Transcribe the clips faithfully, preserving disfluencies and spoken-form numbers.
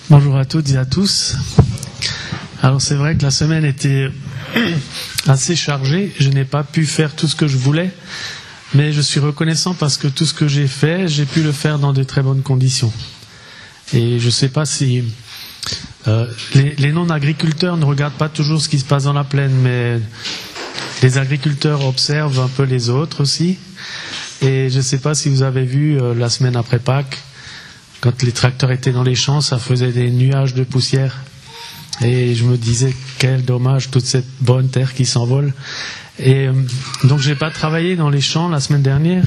Bonjour à toutes et à tous. Alors c'est vrai que la semaine était assez chargée, je n'ai pas pu faire tout ce que je voulais, mais je suis reconnaissant parce que tout ce que j'ai fait, j'ai pu le faire dans de très bonnes conditions. Et je ne sais pas si euh, les, les non-agriculteurs ne regardent pas toujours ce qui se passe dans la plaine, mais les agriculteurs observent un peu les autres aussi. Et je ne sais pas si vous avez vu euh, la semaine après Pâques, quand les tracteurs étaient dans les champs, ça faisait des nuages de poussière. Et je me disais, quel dommage, toute cette bonne terre qui s'envole. Et euh, donc, je n'ai pas travaillé dans les champs la semaine dernière.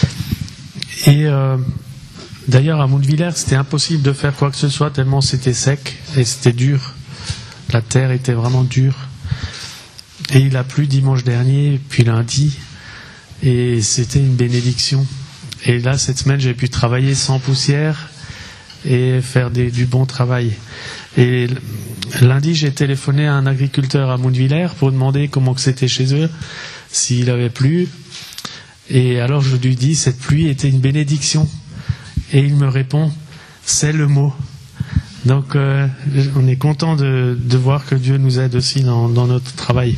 Et euh, d'ailleurs, à Mountvillers, c'était impossible de faire quoi que ce soit, tellement c'était sec et c'était dur. La terre était vraiment dure. Et il a plu dimanche dernier, puis lundi. Et c'était une bénédiction. Et là, cette semaine, j'ai pu travailler sans poussière et faire des, du bon travail. Et lundi, j'ai téléphoné à un agriculteur à Mountvillers pour demander comment que c'était chez eux, s'il avait plu. Et alors je lui dis, cette pluie était une bénédiction. Et il me répond, c'est le mot. Donc euh, on est content de, de voir que Dieu nous aide aussi dans, dans notre travail.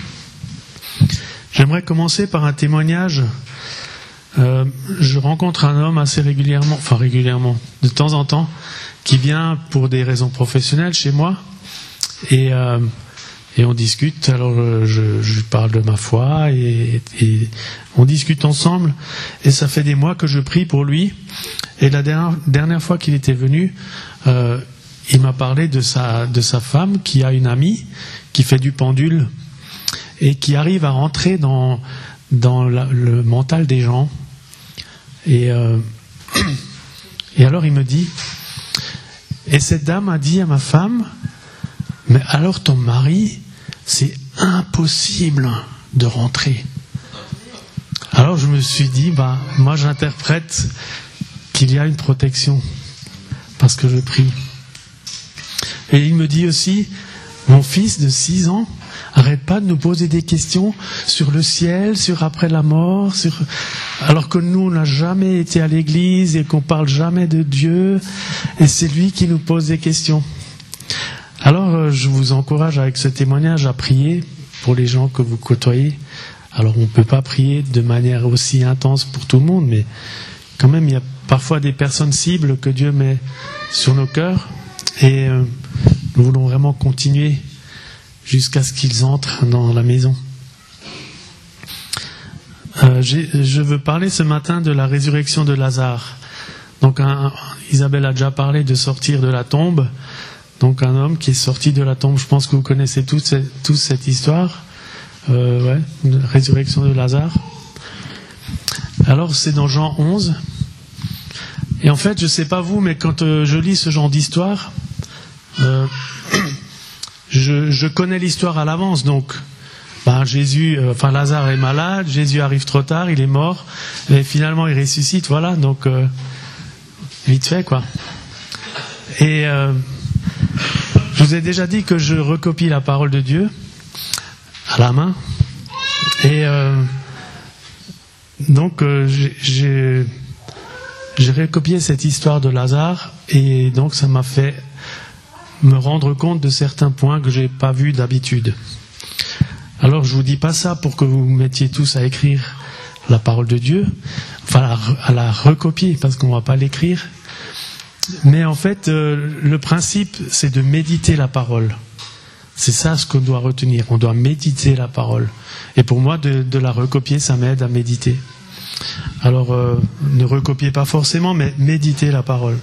J'aimerais commencer par un témoignage. Euh, je rencontre un homme assez régulièrement, enfin régulièrement, de temps en temps, qui vient pour des raisons professionnelles chez moi et, euh, et on discute. Alors je, je lui parle de ma foi et, et on discute ensemble et ça fait des mois que je prie pour lui. Et la dernière, dernière fois qu'il était venu, euh, il m'a parlé de sa, de sa femme qui a une amie qui fait du pendule et qui arrive à rentrer dans, dans la, le mental des gens. Et, euh, et alors il me dit, et cette dame a dit à ma femme, mais alors ton mari, c'est impossible de rentrer. Alors je me suis dit, bah moi j'interprète qu'il y a une protection, parce que je prie. Et il me dit aussi, mon fils de six ans, arrête pas de nous poser des questions sur le ciel, sur après la mort, sur... alors que nous, on n'a jamais été à l'église et qu'on parle jamais de Dieu, et c'est lui qui nous pose des questions. Alors, je vous encourage avec ce témoignage à prier pour les gens que vous côtoyez. Alors, on ne peut pas prier de manière aussi intense pour tout le monde, mais quand même, il y a parfois des personnes cibles que Dieu met sur nos cœurs, et euh, nous voulons vraiment continuer jusqu'à ce qu'ils entrent dans la maison. Euh, je veux parler ce matin de la résurrection de Lazare. Donc, un, Isabelle a déjà parlé de sortir de la tombe. Donc, un homme qui est sorti de la tombe. Je pense que vous connaissez tous cette, tous cette histoire. Euh, ouais, de la résurrection de Lazare. Alors, c'est dans Jean onze. Et en fait, je ne sais pas vous, mais quand euh, je lis ce genre d'histoire, euh, Je, je connais l'histoire à l'avance, donc ben Jésus, euh, enfin Lazare est malade, Jésus arrive trop tard, il est mort, et finalement il ressuscite, voilà, donc euh, vite fait quoi. Et euh, je vous ai déjà dit que je recopie la parole de Dieu à la main, et euh, donc euh, j'ai, j'ai, j'ai recopié cette histoire de Lazare, et donc ça m'a fait me rendre compte de certains points que j'ai pas vus d'habitude. Alors je vous dis pas ça pour que vous vous mettiez tous à écrire la parole de Dieu, enfin à la, à la recopier parce qu'on va pas l'écrire. Mais en fait, euh, le principe c'est de méditer la parole. C'est ça ce qu'on doit retenir. On doit méditer la parole. Et pour moi, de, de la recopier, ça m'aide à méditer. Alors euh, ne recopiez pas forcément, mais méditez la parole.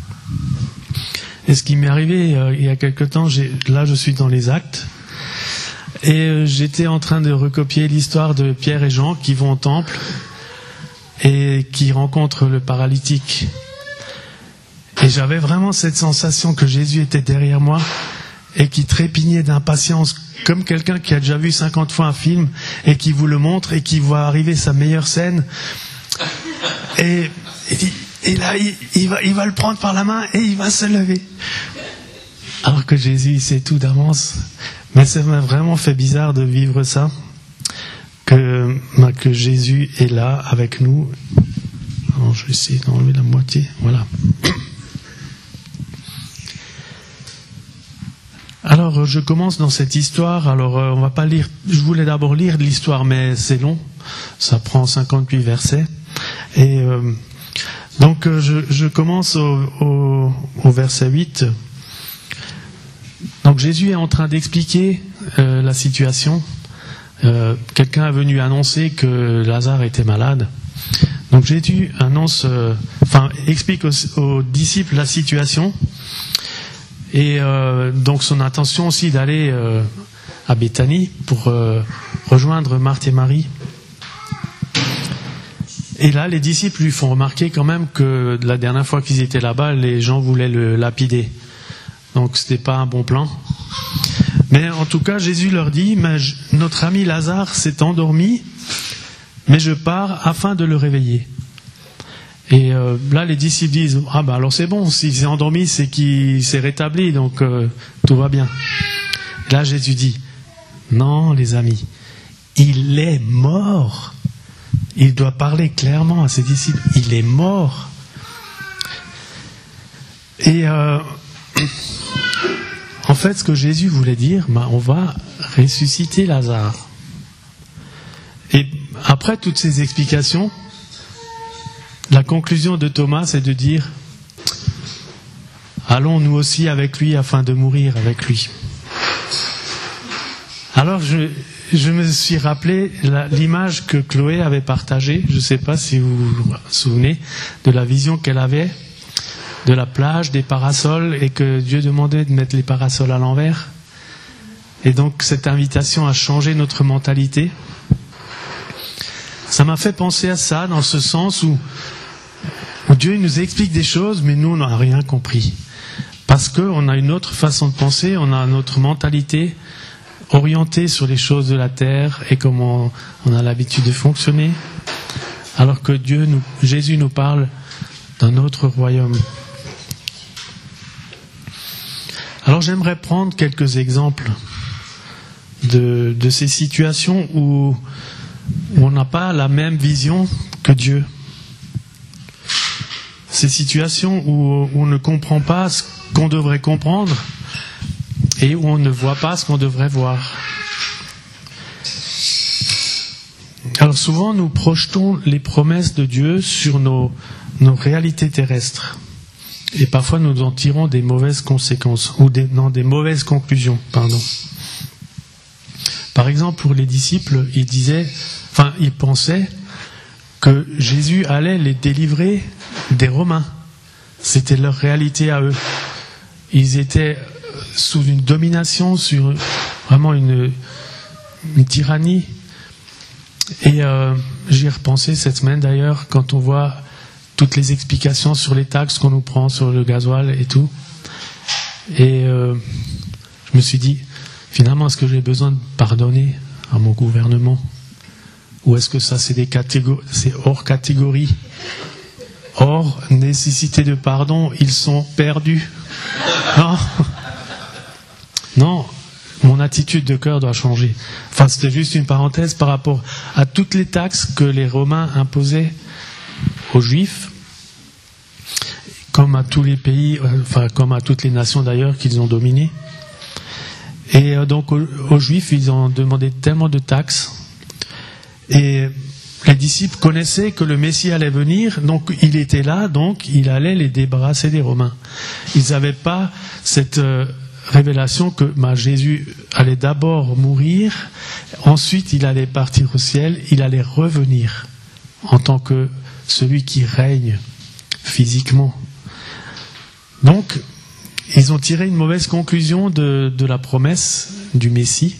Et ce qui m'est arrivé euh, il y a quelque temps, j'ai, là je suis dans les Actes, et euh, j'étais en train de recopier l'histoire de Pierre et Jean qui vont au temple et qui rencontrent le paralytique. Et j'avais vraiment cette sensation que Jésus était derrière moi et qui trépignait d'impatience, comme quelqu'un qui a déjà vu cinquante fois un film et qui vous le montre et qui voit arriver sa meilleure scène. Et il dit... Et là, il, il, va, il va le prendre par la main et il va se lever. Alors que Jésus, il sait tout d'avance. Mais ça m'a vraiment fait bizarre de vivre ça. Que, que Jésus est là avec nous. Alors, je vais essayer d'enlever la moitié. Voilà. alors je commence dans cette histoire. Alors euh, on va pas lire. Je voulais d'abord lire l'histoire, mais c'est long. Ça prend cinquante-huit versets. Et euh, donc euh, je, je commence au, au, au verset huit. Donc Jésus est en train d'expliquer euh, la situation. Euh, quelqu'un est venu annoncer que Lazare était malade. Donc Jésus annonce, euh, enfin explique aux, aux disciples la situation. Et euh, donc son intention aussi d'aller euh, à Béthanie pour euh, rejoindre Marthe et Marie. Et là, les disciples lui font remarquer quand même que la dernière fois qu'ils étaient là-bas, les gens voulaient le lapider. Donc c'était pas un bon plan. Mais en tout cas, Jésus leur dit, mais je, notre ami Lazare s'est endormi, mais je pars afin de le réveiller. Et euh, là, les disciples disent, ah ben alors c'est bon, s'il s'est endormi, c'est qu'il s'est rétabli, donc euh, tout va bien. Et là, Jésus dit, non les amis, il est mort. Il doit parler clairement à ses disciples, il est mort. Et euh, en fait, ce que Jésus voulait dire, ben, on va ressusciter Lazare. Et après toutes ces explications, la conclusion de Thomas, c'est de dire « Allons nous aussi avec lui afin de mourir avec lui ». Alors je, je me suis rappelé la, l'image que Chloé avait partagée, je ne sais pas si vous vous souvenez, de la vision qu'elle avait de la plage, des parasols, et que Dieu demandait de mettre les parasols à l'envers. Et donc cette invitation a changé notre mentalité. Ça m'a fait penser à ça, dans ce sens où où Dieu nous explique des choses, mais nous, on n'a rien compris. Parce qu'on a une autre façon de penser, on a notre mentalité orientée sur les choses de la terre et comment on a l'habitude de fonctionner, alors que Dieu nous, Jésus nous parle d'un autre royaume. Alors j'aimerais prendre quelques exemples de, de ces situations où, où on n'a pas la même vision que Dieu. Ces situations où, où on ne comprend pas ce qu'on devrait comprendre et où on ne voit pas ce qu'on devrait voir. Alors souvent, nous projetons les promesses de Dieu sur nos, nos réalités terrestres. Et parfois, nous en tirons des mauvaises conséquences, ou des, non, des mauvaises conclusions, pardon. Par exemple, pour les disciples, ils disaient, enfin, ils pensaient que Jésus allait les délivrer des Romains. C'était leur réalité à eux. Ils étaient sous une domination, sur vraiment une, une tyrannie. Et euh, j'y ai repensé cette semaine d'ailleurs, quand on voit toutes les explications sur les taxes qu'on nous prend sur le gasoil et tout. Et euh, je me suis dit, finalement, est-ce que j'ai besoin de pardonner à mon gouvernement ? Ou est-ce que ça, c'est des catégories, c'est hors catégorie ? Hors nécessité de pardon, ils sont perdus. Non, non, mon attitude de cœur doit changer. Enfin, c'était juste une parenthèse par rapport à toutes les taxes que les Romains imposaient aux Juifs, comme à tous les pays, enfin comme à toutes les nations d'ailleurs qu'ils ont dominées. Et donc aux, aux Juifs, ils ont demandé tellement de taxes. Et les disciples connaissaient que le Messie allait venir, donc il était là, donc il allait les débarrasser des Romains. Ils n'avaient pas cette euh, révélation que bah, Jésus allait d'abord mourir, ensuite il allait partir au ciel, il allait revenir en tant que celui qui règne physiquement. Donc, ils ont tiré une mauvaise conclusion de, de la promesse du Messie.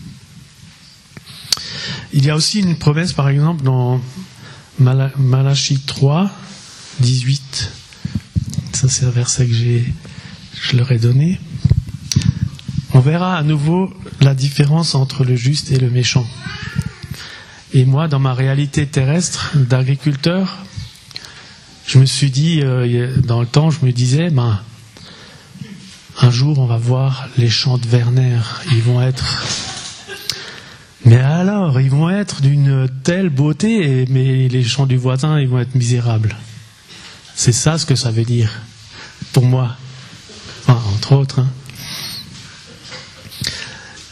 Il y a aussi une promesse, par exemple, dans Malachie trois, dix-huit. Ça, c'est un verset que j'ai, je leur ai donné. On verra à nouveau la différence entre le juste et le méchant. Et moi, dans ma réalité terrestre d'agriculteur, je me suis dit, euh, dans le temps, je me disais, ben, un jour, on va voir les champs de Werner. Ils vont être... Mais alors, ils vont être d'une telle beauté, mais les champs du voisin, ils vont être misérables. C'est ça ce que ça veut dire, pour moi. Enfin, entre autres. Hein.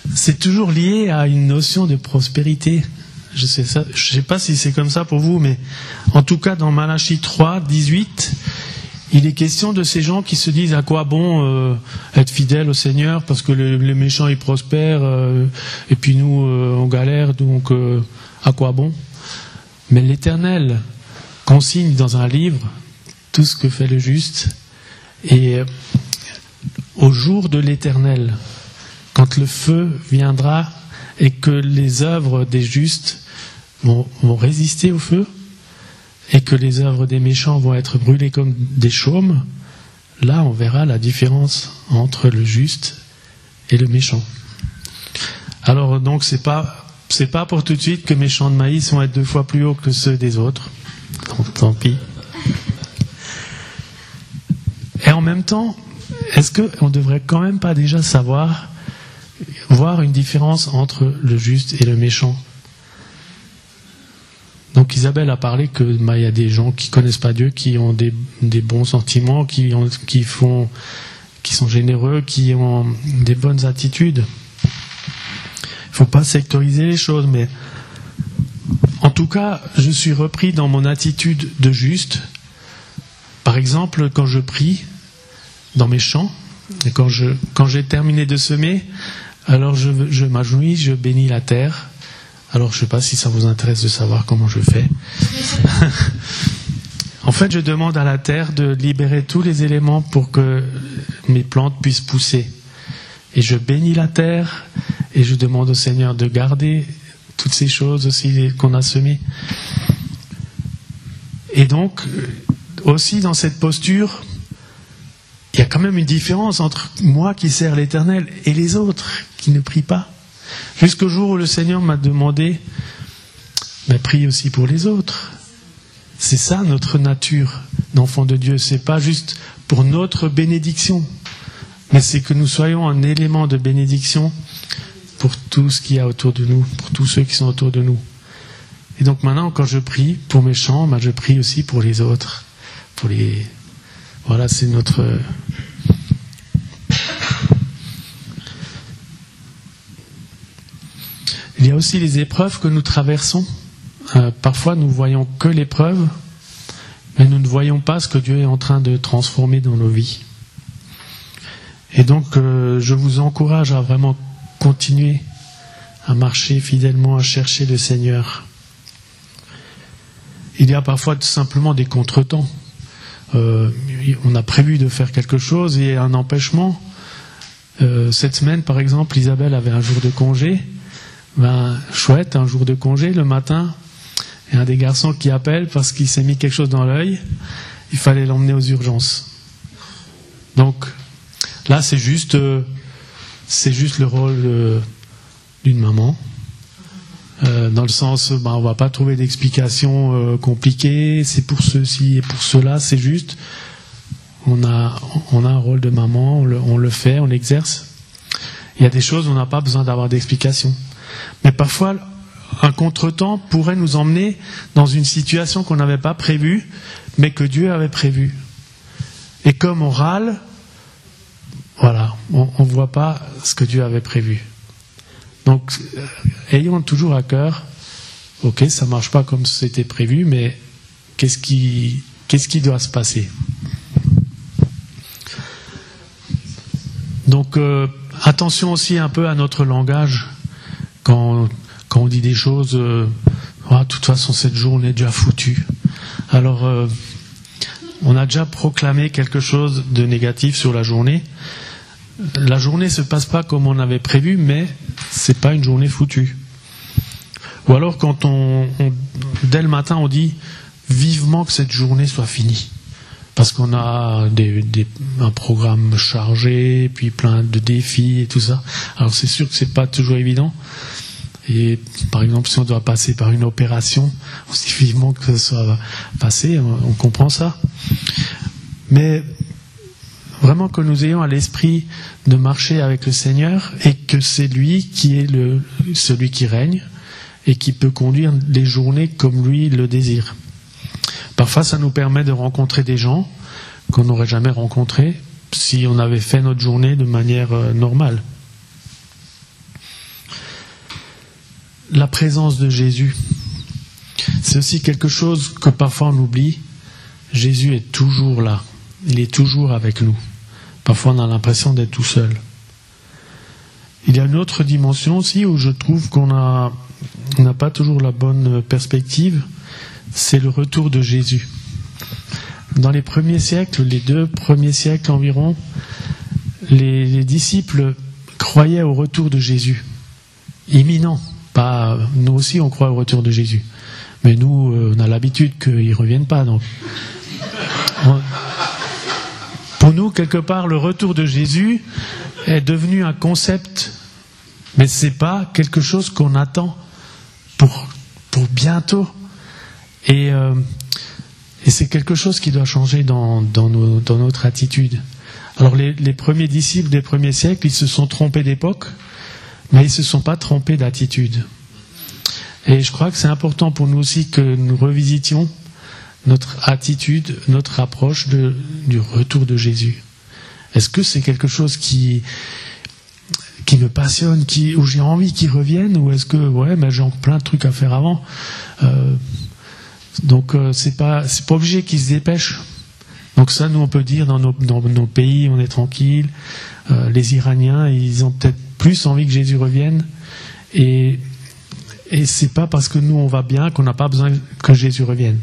c'est toujours lié à une notion de prospérité. Je sais ça, je sais pas si c'est comme ça pour vous, mais en tout cas dans Malachie trois, dix-huit, il est question de ces gens qui se disent à quoi bon euh, être fidèle au Seigneur parce que les, les méchants ils prospèrent euh, et puis nous euh, on galère, donc euh, à quoi bon? Mais l'Éternel consigne dans un livre tout ce que fait le juste, et au jour de l'Éternel, quand le feu viendra et que les œuvres des justes vont, vont résister au feu et que les œuvres des méchants vont être brûlées comme des chaumes, là on verra la différence entre le juste et le méchant. Alors donc c'est pas c'est pas pour tout de suite que mes champs de maïs vont être deux fois plus hauts que ceux des autres. Donc tant pis. Et en même temps, est-ce qu'on ne devrait quand même pas déjà savoir, voir une différence entre le juste et le méchant? Donc Isabelle a parlé que bah, y a des gens qui connaissent pas Dieu, qui ont des, des bons sentiments, qui, ont, qui, font, qui sont généreux, qui ont des bonnes attitudes. Il ne faut pas sectoriser les choses, mais en tout cas, je suis repris dans mon attitude de juste. Par exemple, quand je prie dans mes chants, et quand, je, quand j'ai terminé de semer, alors je, je m'agenouille, je bénis la terre. Alors je ne sais pas si ça vous intéresse de savoir comment je fais. En fait, je demande à la terre de libérer tous les éléments pour que mes plantes puissent pousser. Et je bénis la terre et je demande au Seigneur de garder toutes ces choses aussi qu'on a semées. Et donc, aussi dans cette posture, il y a quand même une différence entre moi qui sers l'Éternel et les autres qui ne prient pas. Jusqu'au jour où le Seigneur m'a demandé, mais prie aussi pour les autres. C'est ça notre nature d'enfant de Dieu. C'est pas juste pour notre bénédiction, mais c'est que nous soyons un élément de bénédiction pour tout ce qu'il y a autour de nous, pour tous ceux qui sont autour de nous. Et donc maintenant, quand je prie pour mes chants, ben je prie aussi pour les autres, pour les. Voilà, c'est notre. Il y a aussi les épreuves que nous traversons. Euh, parfois, nous voyons que l'épreuve, mais nous ne voyons pas ce que Dieu est en train de transformer dans nos vies. Et donc, euh, je vous encourage à vraiment continuer à marcher fidèlement, à chercher le Seigneur. Il y a parfois simplement des contretemps. Euh, on a prévu de faire quelque chose et un empêchement. Euh, cette semaine, par exemple, Isabelle avait un jour de congé. Ben, chouette, un jour de congé, le matin, il y a un des garçons qui appelle parce qu'il s'est mis quelque chose dans l'œil. Il fallait l'emmener aux urgences. Donc, là, c'est juste, euh, c'est juste le rôle euh, d'une maman. Euh, dans le sens, ben, on va pas trouver d'explication euh, compliquée, c'est pour ceci et pour cela, c'est juste, on a, on a un rôle de maman, on le, on le fait, on l'exerce. Il y a des choses où on n'a pas besoin d'avoir d'explication. Mais parfois, un contretemps pourrait nous emmener dans une situation qu'on n'avait pas prévue, mais que Dieu avait prévue. Et comme on râle, voilà, on ne voit pas ce que Dieu avait prévu. Donc, euh, ayons toujours à cœur, ok, ça ne marche pas comme c'était prévu, mais qu'est-ce qui, qu'est-ce qui doit se passer? Donc, euh, attention aussi un peu à notre langage. Quand, quand on dit des choses, euh, ah, de toute façon, cette journée est déjà foutue. Alors, euh, on a déjà proclamé quelque chose de négatif sur la journée. La journée ne se passe pas comme on avait prévu, mais c'est pas une journée foutue. Ou alors quand on, on dès le matin on dit vivement que cette journée soit finie, parce qu'on a des, des, un programme chargé, puis plein de défis et tout ça. Alors c'est sûr que c'est pas toujours évident. Et par exemple si on doit passer par une opération, on se dit vivement que ça soit passé, on, on comprend ça. Mais vraiment que nous ayons à l'esprit de marcher avec le Seigneur et que c'est lui qui est le, celui qui règne et qui peut conduire les journées comme lui le désire. Parfois, ça nous permet de rencontrer des gens qu'on n'aurait jamais rencontrés si on avait fait notre journée de manière euh, normale. la présence de Jésus. C'est aussi quelque chose que parfois on oublie. Jésus est toujours là. Il est toujours avec nous. Parfois on a l'impression d'être tout seul. Il y a une autre dimension aussi où je trouve qu'on a, on n'a pas toujours la bonne perspective. C'est le retour de Jésus. Dans les premiers siècles, les deux premiers siècles environ, les, les disciples croyaient au retour de Jésus. Imminent. Pas, nous aussi on croit au retour de Jésus. Mais nous, on a l'habitude qu'il ne revienne pas. Donc. On, pour nous, quelque part, le retour de Jésus est devenu un concept, mais ce n'est pas quelque chose qu'on attend pour, pour bientôt. Et, euh, et c'est quelque chose qui doit changer dans, dans, nos, dans notre attitude. Alors les, les premiers disciples des premiers siècles, ils se sont trompés d'époque, mais ils ne se sont pas trompés d'attitude. Et je crois que c'est important pour nous aussi que nous revisitions notre attitude, notre approche de, du retour de Jésus. Est-ce que c'est quelque chose qui, qui me passionne, qui, où j'ai envie qu'il revienne, ou est-ce que ouais, mais j'ai plein de trucs à faire avant. Euh, donc euh, c'est pas, c'est pas obligé qu'il se dépêche. Donc ça, nous on peut dire dans nos, dans nos pays, on est tranquille. Euh, les Iraniens, ils ont peut-être plus envie que Jésus revienne, et et c'est pas parce que nous on va bien qu'on n'a pas besoin que Jésus revienne.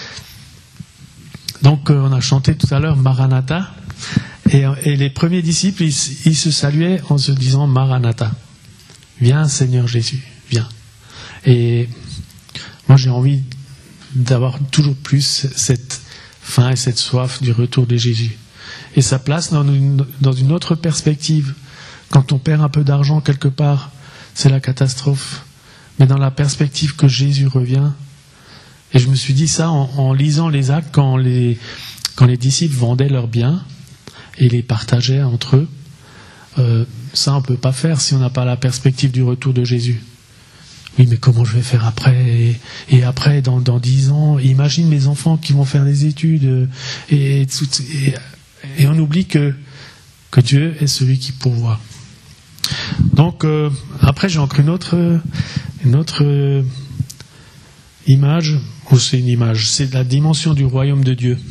Donc euh, on a chanté tout à l'heure Maranatha, et, et les premiers disciples ils, ils se saluaient en se disant Maranatha, viens Seigneur Jésus, viens. Et moi j'ai envie d'avoir toujours plus cette faim et cette soif du retour de Jésus. Et ça place dans une, dans une autre perspective. Quand on perd un peu d'argent quelque part, c'est la catastrophe. Mais dans la perspective que Jésus revient. Et je me suis dit ça en, en lisant les actes, quand les, quand les disciples vendaient leurs biens et les partageaient entre eux. Euh, ça, on ne peut pas faire si on n'a pas la perspective du retour de Jésus. Oui, mais comment je vais faire après ? Et, et après, dans, dans dix ans, imagine mes enfants qui vont faire des études. Et, et, et, et on oublie que, que Dieu est celui qui pourvoit. Donc, euh, après, j'ai encore une autre, une autre euh, image. Ou c'est une image, c'est la dimension du royaume de Dieu.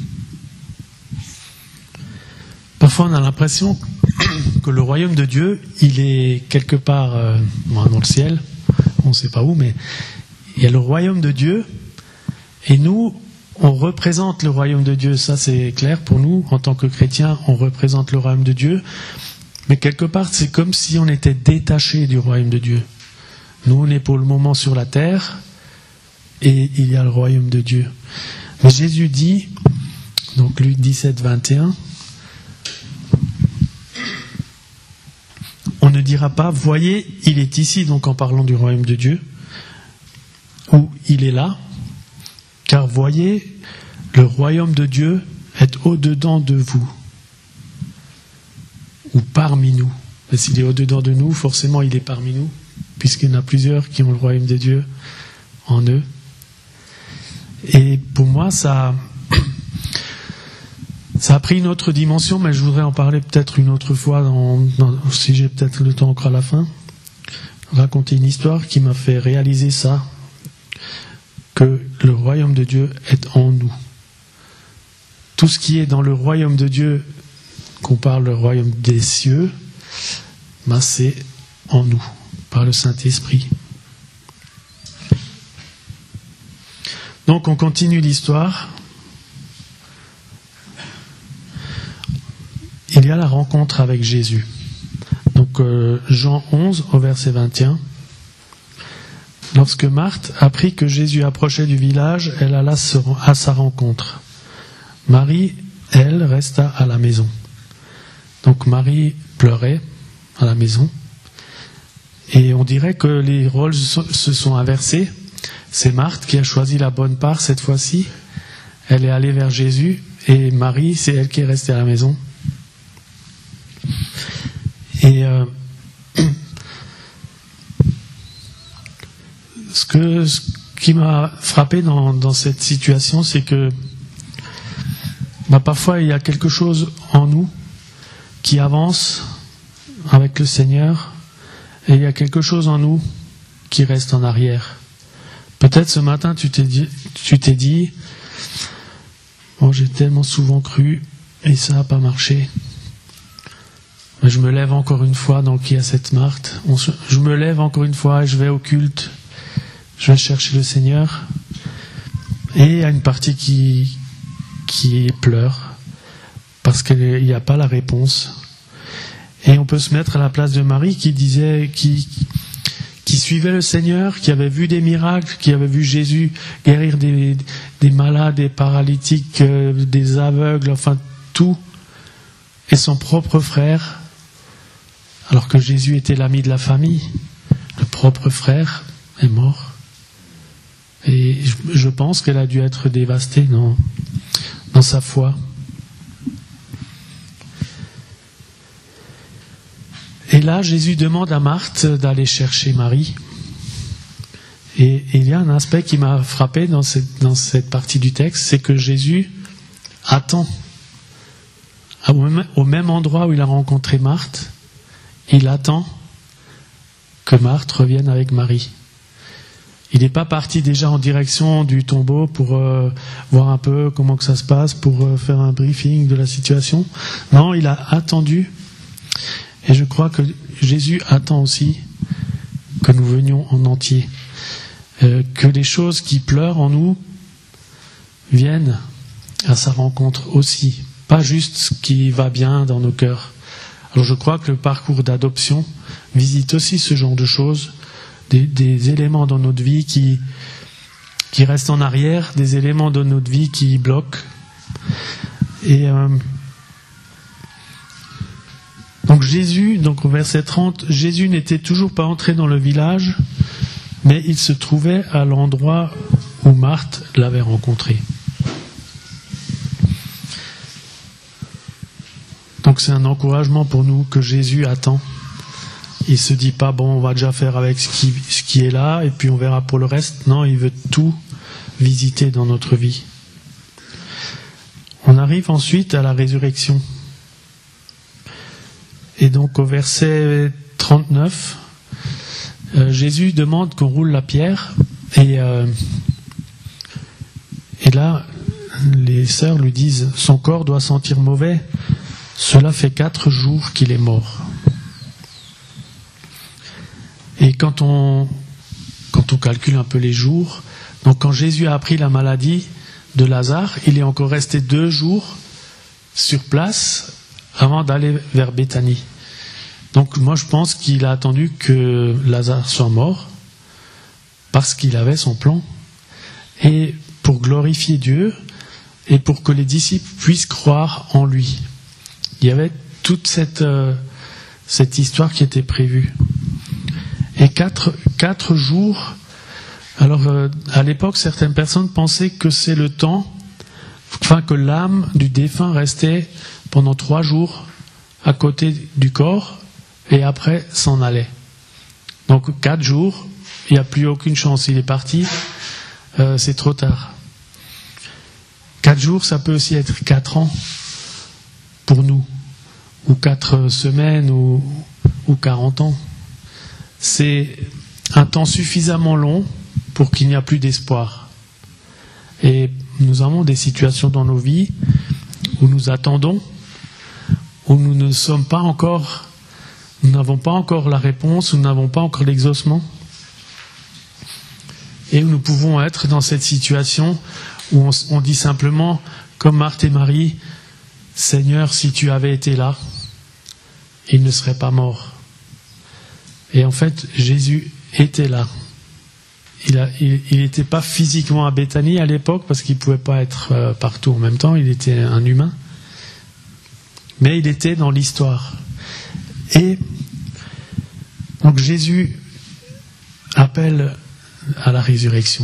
Parfois on a l'impression que le royaume de Dieu, il est quelque part euh, dans le ciel, on ne sait pas où, mais il y a le royaume de Dieu, et nous, on représente le royaume de Dieu, ça c'est clair pour nous, en tant que chrétiens, on représente le royaume de Dieu, mais quelque part c'est comme si on était détaché du royaume de Dieu. Nous on est pour le moment sur la terre, et il y a le royaume de Dieu. Mais Jésus dit, donc Luc dix-sept, vingt et un, on ne dira pas, voyez, il est ici, donc en parlant du royaume de Dieu, ou il est là, car voyez, le royaume de Dieu est au-dedans de vous, ou parmi nous. Et s'il est au-dedans de nous, forcément il est parmi nous, puisqu'il y en a plusieurs qui ont le royaume de Dieu en eux. Et pour moi, ça, ça a pris une autre dimension, mais je voudrais en parler peut-être une autre fois, dans, dans, si j'ai peut-être le temps encore à la fin, raconter une histoire qui m'a fait réaliser ça, que le royaume de Dieu est en nous. Tout ce qui est dans le royaume de Dieu, qu'on parle le royaume des cieux, ben c'est en nous, par le Saint-Esprit. Donc on continue l'histoire. Il y a la rencontre avec Jésus. Donc euh, Jean onze au verset vingt et un. Lorsque Marthe apprit que Jésus approchait du village, elle alla à sa rencontre. Marie, elle, resta à la maison. Donc Marie pleurait à la maison. Et on dirait que les rôles se sont inversés. C'est Marthe qui a choisi la bonne part cette fois-ci. Elle est allée vers Jésus et Marie, c'est elle qui est restée à la maison. Et euh, ce, que, ce qui m'a frappé dans, dans cette situation, c'est que bah, parfois il y a quelque chose en nous qui avance avec le Seigneur, et il y a quelque chose en nous qui restent en arrière. Peut-être ce matin, tu t'es dit, tu t'es dit bon, j'ai tellement souvent cru et ça n'a pas marché. Mais je me lève encore une fois, donc il y a cette Marthe. On se, je me lève encore une fois et je vais au culte. Je vais chercher le Seigneur. Et il y a une partie qui, qui pleure parce qu'il n'y a pas la réponse. Et on peut se mettre à la place de Marie qui disait, qui, qui suivait le Seigneur, qui avait vu des miracles, qui avait vu Jésus guérir des, des malades, des paralytiques, euh, des aveugles, enfin tout. Et son propre frère, alors que Jésus était l'ami de la famille, le propre frère est mort. Et je pense qu'elle a dû être dévastée dans, dans sa foi. Et là, Jésus demande à Marthe d'aller chercher Marie. Et, et il y a un aspect qui m'a frappé dans cette, dans cette partie du texte, c'est que Jésus attend. Au même, au même endroit où il a rencontré Marthe, il attend que Marthe revienne avec Marie. Il n'est pas parti déjà en direction du tombeau pour euh, voir un peu comment que ça se passe, pour euh, faire un briefing de la situation. Non, il a attendu. Et je crois que Jésus attend aussi que nous venions en entier. Euh, que les choses qui pleurent en nous viennent à sa rencontre aussi. Pas juste ce qui va bien dans nos cœurs. Alors je crois que le parcours d'adoption visite aussi ce genre de choses, des, des éléments dans notre vie qui, qui restent en arrière, des éléments dans notre vie qui bloquent. Et euh, donc Jésus, donc au verset trente, Jésus n'était toujours pas entré dans le village, mais il se trouvait à l'endroit où Marthe l'avait rencontré. Donc c'est un encouragement pour nous que Jésus attend. Il ne se dit pas, bon, on va déjà faire avec ce qui, ce qui est là, et puis on verra pour le reste. Non, il veut tout visiter dans notre vie. On arrive ensuite à la résurrection. Et donc au verset trente-neuf, euh, Jésus demande qu'on roule la pierre, et, euh, et là, les sœurs lui disent, son corps doit sentir mauvais. Cela fait quatre jours qu'il est mort. Et quand on, quand on calcule un peu les jours, donc quand Jésus a appris la maladie de Lazare, il est encore resté deux jours sur place avant d'aller vers Béthanie. Donc moi je pense qu'il a attendu que Lazare soit mort parce qu'il avait son plan. Et pour glorifier Dieu et pour que les disciples puissent croire en lui. Il y avait toute cette, euh, cette histoire qui était prévue. Et quatre, quatre jours, alors euh, à l'époque, certaines personnes pensaient que c'est le temps, enfin que l'âme du défunt restait pendant trois jours à côté du corps et après s'en allait. Donc quatre jours, il n'y a plus aucune chance, il est parti, euh, c'est trop tard. Quatre jours, ça peut aussi être quatre ans. Pour nous, ou quatre semaines, ou, ou quarante ans. C'est un temps suffisamment long pour qu'il n'y a plus d'espoir. Et nous avons des situations dans nos vies où nous attendons, où nous ne sommes pas encore, nous n'avons pas encore la réponse, où nous n'avons pas encore l'exaucement. Et où nous pouvons être dans cette situation où on, on dit simplement, comme Marthe et Marie, Seigneur, si tu avais été là, il ne serait pas mort. Et en fait, Jésus était là. Il n'était pas physiquement à Béthanie à l'époque, parce qu'il ne pouvait pas être euh, partout en même temps, il était un humain. Mais il était dans l'histoire. Et donc Jésus appelle à la résurrection.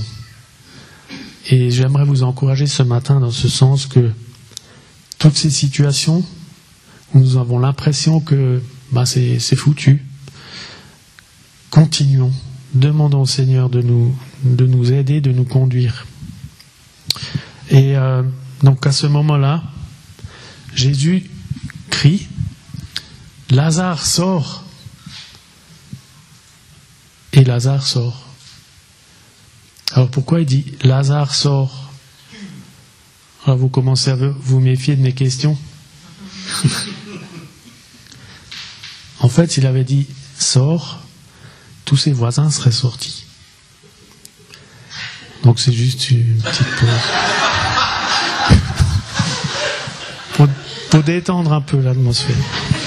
Et j'aimerais vous encourager ce matin dans ce sens que toutes ces situations où nous avons l'impression que bah, c'est, c'est foutu, continuons, demandons au Seigneur de nous, de nous aider, de nous conduire. Et euh, donc à ce moment-là, Jésus crie, Lazare sort. Et et Lazare sort. Alors pourquoi il dit Lazare sort? Alors vous commencez à vous méfier de mes questions. En fait, s'il avait dit sort, tous ses voisins seraient sortis. Donc c'est juste une petite pause. Pour, pour détendre un peu l'atmosphère.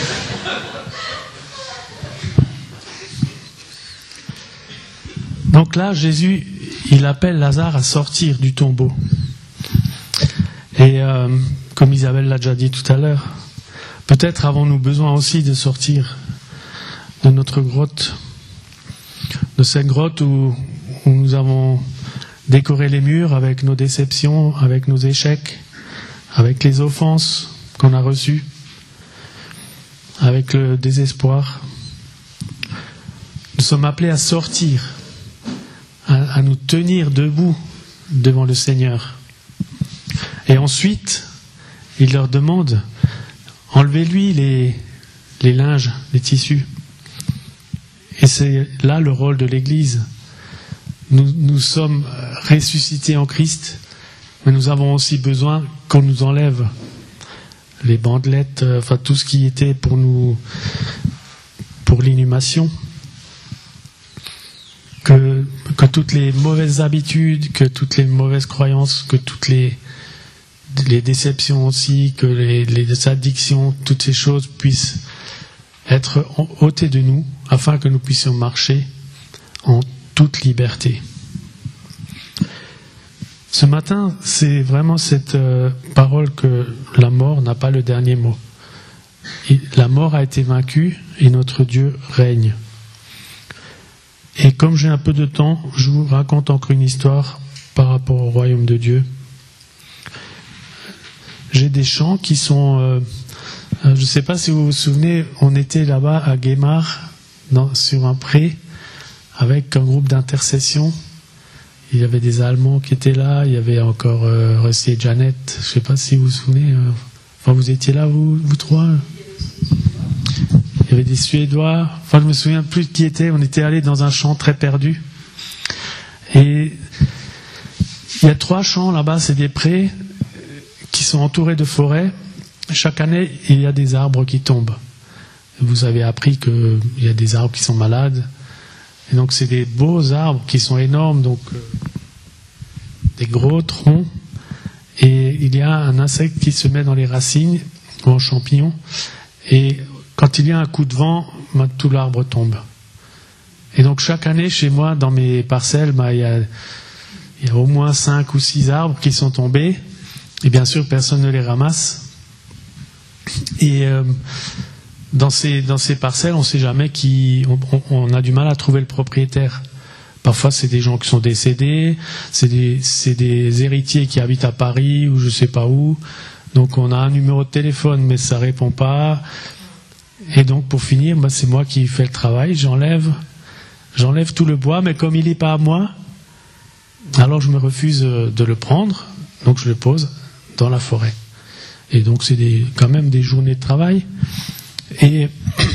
Donc là, Jésus, il appelle Lazare à sortir du tombeau. Et euh, comme Isabelle l'a déjà dit tout à l'heure, peut-être avons-nous besoin aussi de sortir de notre grotte, de cette grotte où, où nous avons décoré les murs avec nos déceptions, avec nos échecs, avec les offenses qu'on a reçues, avec le désespoir. Nous sommes appelés à sortir, à, à nous tenir debout devant le Seigneur. Et ensuite, il leur demande, enlevez-lui les, les linges, les tissus. Et c'est là le rôle de l'Église. Nous, nous sommes ressuscités en Christ, mais nous avons aussi besoin qu'on nous enlève les bandelettes, enfin tout ce qui était pour nous, pour l'inhumation. Que, que toutes les mauvaises habitudes, que toutes les mauvaises croyances, que toutes les les déceptions aussi, que les, les addictions, toutes ces choses puissent être ôtées de nous, afin que nous puissions marcher en toute liberté. Ce matin, c'est vraiment cette euh, parole que la mort n'a pas le dernier mot. Et la mort a été vaincue et notre Dieu règne. Et comme j'ai un peu de temps, je vous raconte encore une histoire par rapport au royaume de Dieu. J'ai des chants qui sont... Euh, je ne sais pas si vous vous souvenez, on était là-bas à Guémar, dans, sur un pré, avec un groupe d'intercession. Il y avait des Allemands qui étaient là, il y avait encore euh, Rusty et Janet. Je ne sais pas si vous vous souvenez. Euh, enfin, vous étiez là, vous, vous trois. Il y avait des Suédois. Enfin, je me souviens plus de qui était. On était allés dans un champ très perdu. Et il y a trois champs là-bas, c'est des prés qui sont entourés de forêts. Chaque année, il y a des arbres qui tombent. Vous avez appris qu'il y a des arbres qui sont malades. Et donc, c'est des beaux arbres qui sont énormes, donc euh, des gros troncs. Et il y a un insecte qui se met dans les racines, ou en champignon. Et quand il y a un coup de vent, bah, tout l'arbre tombe. Et donc, chaque année, chez moi, dans mes parcelles, bah, il y a, il y a au moins cinq ou six arbres qui sont tombés. Et bien sûr, personne ne les ramasse. Et euh, dans ces, dans ces parcelles, on ne sait jamais qui... On, on a du mal à trouver le propriétaire. Parfois, c'est des gens qui sont décédés, c'est des, c'est des héritiers qui habitent à Paris ou je ne sais pas où. Donc, on a un numéro de téléphone, mais ça ne répond pas. Et donc, pour finir, bah, c'est moi qui fais le travail. J'enlève, j'enlève tout le bois, mais comme il n'est pas à moi, alors je me refuse de le prendre. Donc, je le pose dans la forêt. Et donc, c'est des, quand même des journées de travail. Et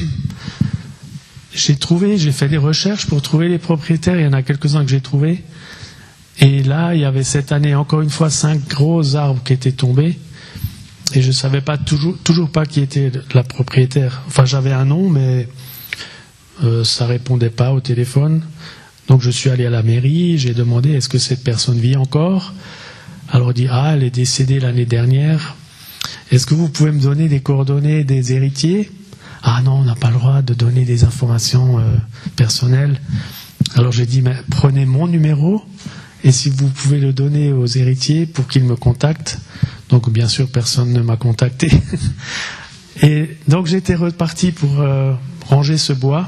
j'ai trouvé, j'ai fait des recherches pour trouver les propriétaires. Il y en a quelques-uns que j'ai trouvés. Et là, il y avait cette année, encore une fois, cinq gros arbres qui étaient tombés. Et je ne savais pas toujours, toujours pas qui était la propriétaire. Enfin, j'avais un nom, mais euh, ça ne répondait pas au téléphone. Donc, je suis allé à la mairie. J'ai demandé, est-ce que cette personne vit encore ? Alors, on dit, ah, elle est décédée l'année dernière. Est-ce que vous pouvez me donner les coordonnées des héritiers ? Ah non, on n'a pas le droit de donner des informations euh, personnelles. Alors j'ai dit, mais prenez mon numéro et si vous pouvez le donner aux héritiers pour qu'ils me contactent. Donc bien sûr, personne ne m'a contacté. Et donc j'étais reparti pour euh, ranger ce bois.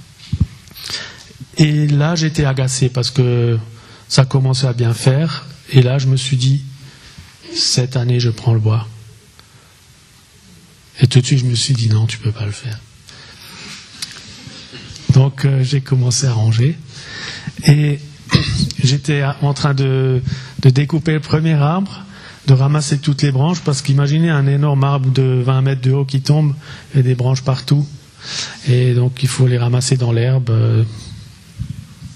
Et là, j'étais agacé parce que ça commençait à bien faire. Et là, je me suis dit, cette année, je prends le bois. Et tout de suite, je me suis dit, non, tu ne peux pas le faire. Donc, euh, j'ai commencé à ranger. Et j'étais en train de, de découper le premier arbre, de ramasser toutes les branches, parce qu'imaginez un énorme arbre de vingt mètres de haut qui tombe, et des branches partout. Et donc, il faut les ramasser dans l'herbe.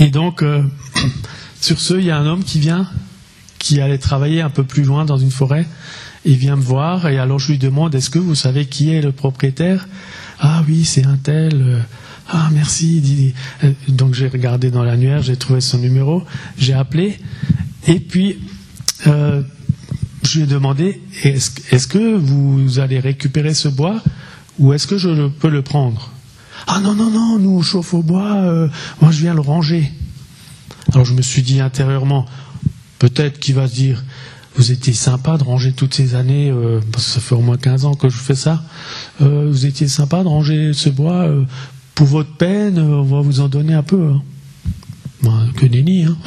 Et donc, euh, sur ce, il y a un homme qui vient, qui allait travailler un peu plus loin dans une forêt. Il vient me voir et alors je lui demande, est-ce que vous savez qui est le propriétaire? Ah oui, c'est un tel. Ah merci. Dit. Donc j'ai regardé dans l'annuaire, j'ai trouvé son numéro, j'ai appelé et puis euh, je lui ai demandé, est-ce, est-ce que vous allez récupérer ce bois ou est-ce que je peux le prendre? Ah non, non, non, nous on chauffe au bois, euh, moi je viens le ranger. Alors je me suis dit intérieurement, peut-être qu'il va se dire, vous étiez sympa de ranger toutes ces années, euh, parce que ça fait au moins quinze ans que je fais ça, euh, vous étiez sympa de ranger ce bois, euh, pour votre peine, euh, on va vous en donner un peu. Hein. Ben, que nenni, hein.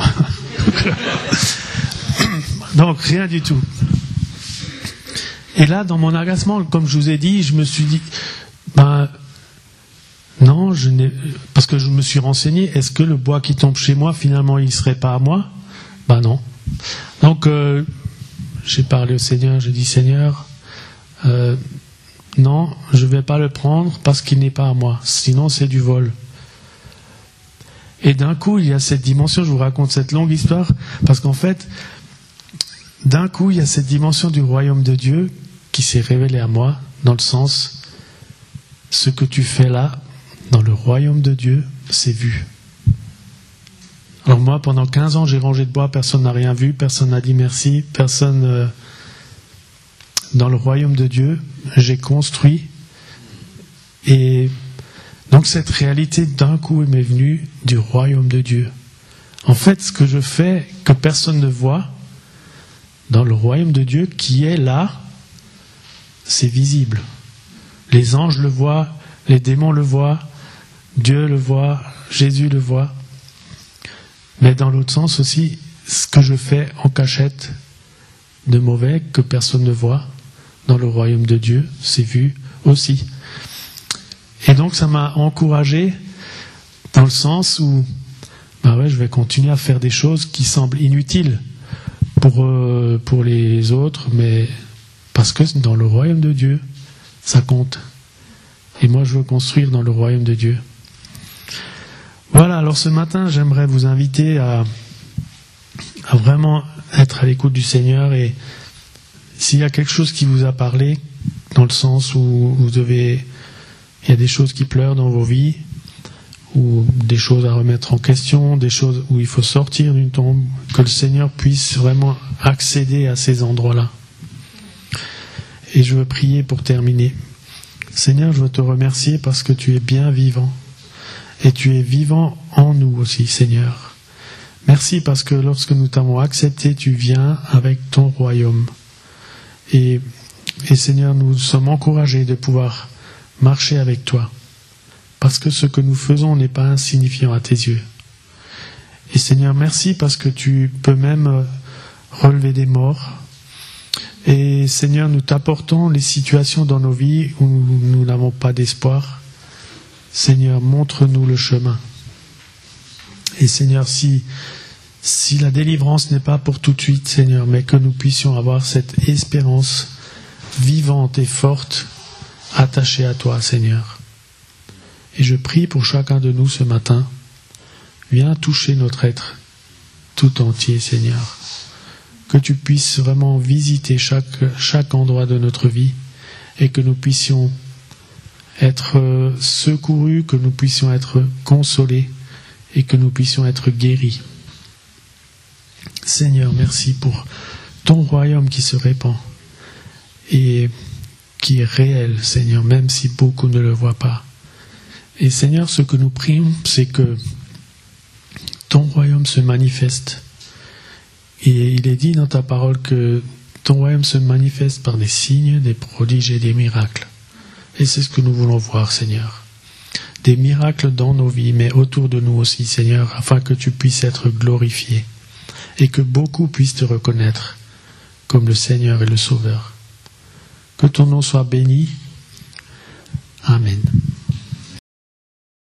Donc rien du tout. Et là, dans mon agacement, comme je vous ai dit, je me suis dit, ben non, je n'ai, parce que je me suis renseigné, est-ce que le bois qui tombe chez moi, finalement, il ne serait pas à moi? Ben non. Donc, euh, j'ai parlé au Seigneur, j'ai dit, Seigneur, euh, non, je ne vais pas le prendre parce qu'il n'est pas à moi, sinon c'est du vol. Et d'un coup, il y a cette dimension, je vous raconte cette longue histoire, parce qu'en fait, d'un coup, il y a cette dimension du royaume de Dieu qui s'est révélée à moi, dans le sens, ce que tu fais là, dans le royaume de Dieu, c'est vu. Alors moi, pendant quinze ans, j'ai rangé de bois, personne n'a rien vu, personne n'a dit merci, personne... Euh, dans le royaume de Dieu, j'ai construit. Et donc cette réalité, d'un coup, m'est venue du royaume de Dieu. En fait, ce que je fais, que personne ne voit, dans le royaume de Dieu, qui est là, c'est visible. Les anges le voient, les démons le voient, Dieu le voit, Jésus le voit. Mais dans l'autre sens aussi, ce que je fais en cachette de mauvais, que personne ne voit, dans le royaume de Dieu, c'est vu aussi. Et donc ça m'a encouragé dans le sens où bah ouais, je vais continuer à faire des choses qui semblent inutiles pour, euh, pour les autres, mais parce que dans le royaume de Dieu, ça compte. Et moi, je veux construire dans le royaume de Dieu. Voilà, alors ce matin, j'aimerais vous inviter à, à vraiment être à l'écoute du Seigneur et s'il y a quelque chose qui vous a parlé, dans le sens où vous devez, il y a des choses qui pleurent dans vos vies, ou des choses à remettre en question, des choses où il faut sortir d'une tombe, que le Seigneur puisse vraiment accéder à ces endroits-là. Et je veux prier pour terminer. Seigneur, je veux te remercier parce que tu es bien vivant. Et tu es vivant en nous aussi, Seigneur. Merci parce que lorsque nous t'avons accepté, tu viens avec ton royaume. Et, et Seigneur, nous sommes encouragés de pouvoir marcher avec toi. Parce que ce que nous faisons n'est pas insignifiant à tes yeux. Et Seigneur, merci parce que tu peux même relever des morts. Et Seigneur, nous t'apportons les situations dans nos vies où nous n'avons pas d'espoir. Seigneur, montre-nous le chemin. Et Seigneur, si, si la délivrance n'est pas pour tout de suite, Seigneur, mais que nous puissions avoir cette espérance vivante et forte, attachée à toi, Seigneur. Et je prie pour chacun de nous ce matin, viens toucher notre être tout entier, Seigneur. Que tu puisses vraiment visiter chaque, chaque endroit de notre vie et que nous puissions être secourus, que nous puissions être consolés et que nous puissions être guéris. Seigneur, merci pour ton royaume qui se répand et qui est réel, Seigneur, même si beaucoup ne le voient pas. Et Seigneur, ce que nous prions, c'est que ton royaume se manifeste. Et il est dit dans ta parole que ton royaume se manifeste par des signes, des prodiges et des miracles. Et c'est ce que nous voulons voir, Seigneur. Des miracles dans nos vies, mais autour de nous aussi, Seigneur, afin que tu puisses être glorifié et que beaucoup puissent te reconnaître comme le Seigneur et le Sauveur. Que ton nom soit béni. Amen.